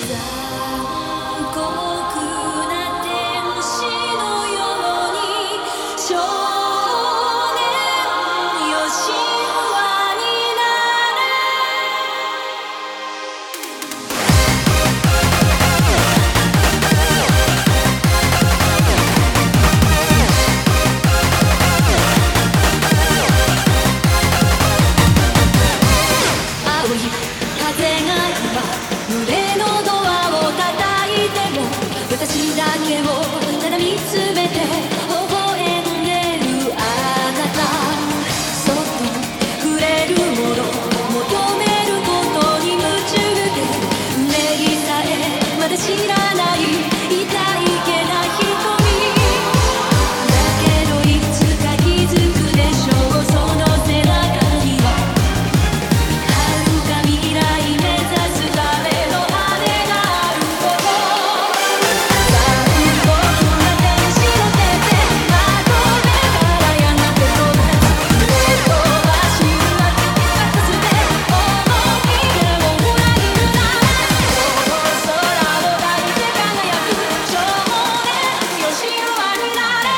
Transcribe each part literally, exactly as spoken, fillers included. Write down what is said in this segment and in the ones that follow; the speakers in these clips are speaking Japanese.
残酷な天使のように少年よ神話になれ。青い風が今胸のドアを叩いても私だけをただ見つめて微笑んでるあなた。そっと触れるもの求めることに夢中で礼儀さえまだ知らない痛いけな瞳だけどいつか気づくでしょう。その背中には遥か未来目指すための羽があること。残酷な天使の手でまとめたらやがて飛ぶ目飛ばしまく任せて思い出を裏切るな。この空を抱いて輝く少年よ神話になれ。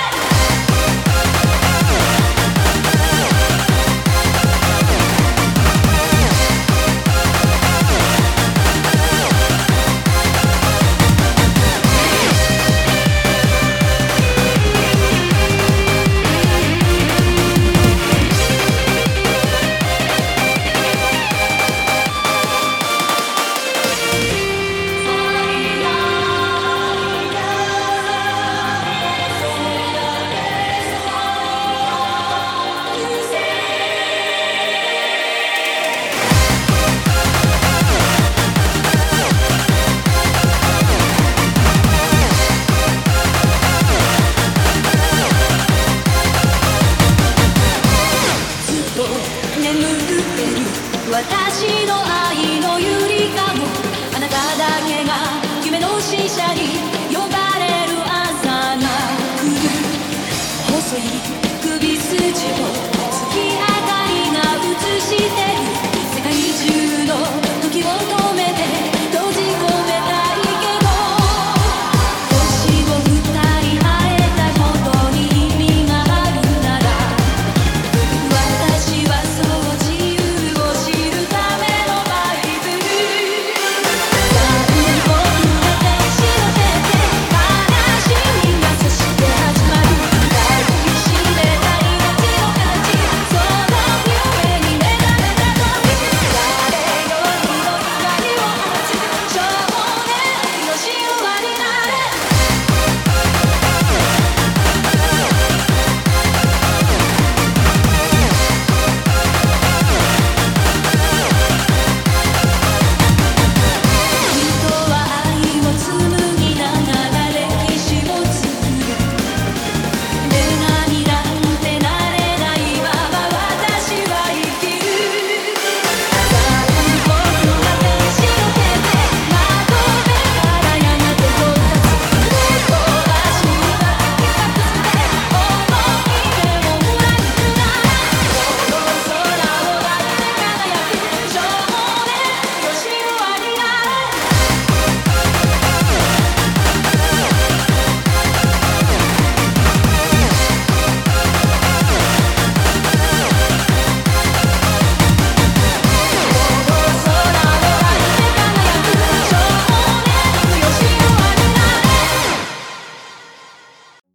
眠ってる私の愛のゆりかご、あなただけが夢の使者に呼ばれる朝が来る。細い首筋を月明かりが映し